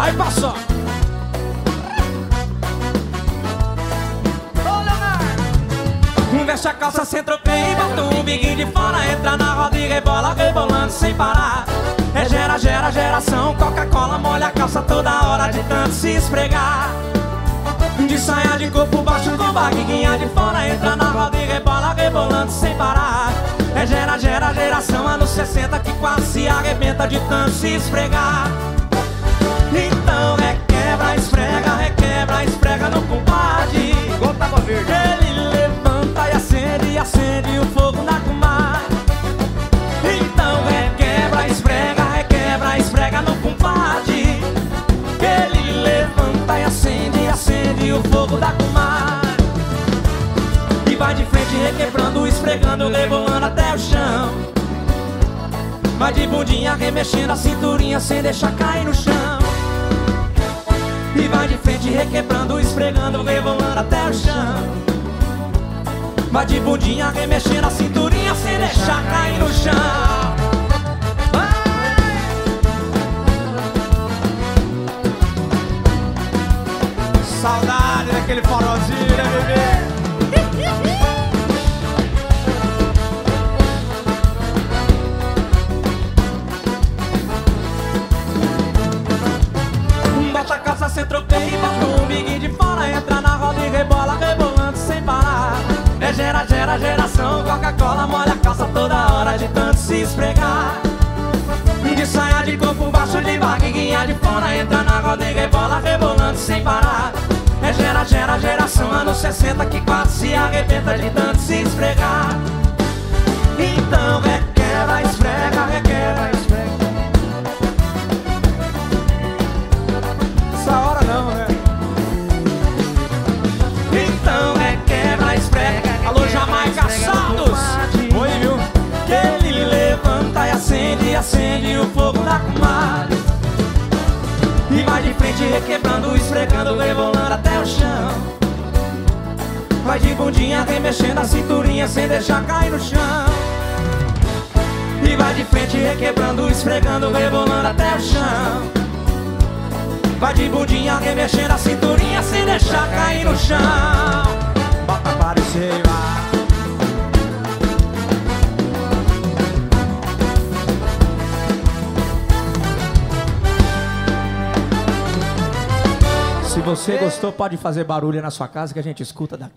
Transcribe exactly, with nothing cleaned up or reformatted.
Vai, passou. Veste a calça sem troqueio e bota um biquinho de fora. Entra na roda e rebola, rebolando sem parar. É gera, gera, geração. Coca-Cola molha a calça toda hora de tanto se esfregar. De saia de corpo baixo com barriguinha de fora. Entra na roda e rebola, rebolando sem parar. É gera, gera, geração. Anos sessenta que quase se arrebenta de tanto se esfregar. Então requebra, esfrega, requebra, esfrega no compadre. Igual Tábua Verde. Ele levanta e acende, e acende o fogo na comadre. Então requebra, esfrega, requebra, esfrega no compadre. Ele levanta e acende, e acende o fogo da comadre. E vai de frente requebrando, esfregando, rebolando até o chão. Vai de bundinha remexendo a cinturinha sem deixar cair no chão. E vai de frente requebrando, esfregando, rebolando até o chão. Vai de bundinha remexendo a cinturinha sem deixar cair no chão. Saudade daquele forrozinho, né, bebê? Bota a calça sem troqueio e bota um biquinho de fora. Entra na roda e rebola, rebolando sem parar. É gera, gera, geração. Coca-Cola molha a calça toda hora de tanto se esfregar. De saia de corpo baixo, de barriguinha de fora. Entra na roda e rebola, rebolando sem parar. É gera, gera, geração. Anos sessenta que quase se arrebenta de tanto se esfregar. Então requebra, esfrega, requebra, esfrega. Essa hora não, né? Então requebra, esfrega. Alô, Jamaica Santos. Oi, viu? Que ele levanta e acende, acende o fogo da comadre. E vai de frente requebrando, esfregando, rebolando até o chão. Vai de bundinha remexendo a cinturinha sem deixar cair no chão. E vai de frente requebrando, esfregando, rebolando até o chão. Vai de bundinha remexendo a cinturinha sem deixar cair no chão. Bota aparecer e vai. Se você gostou, pode fazer barulho na sua casa que a gente escuta daqui.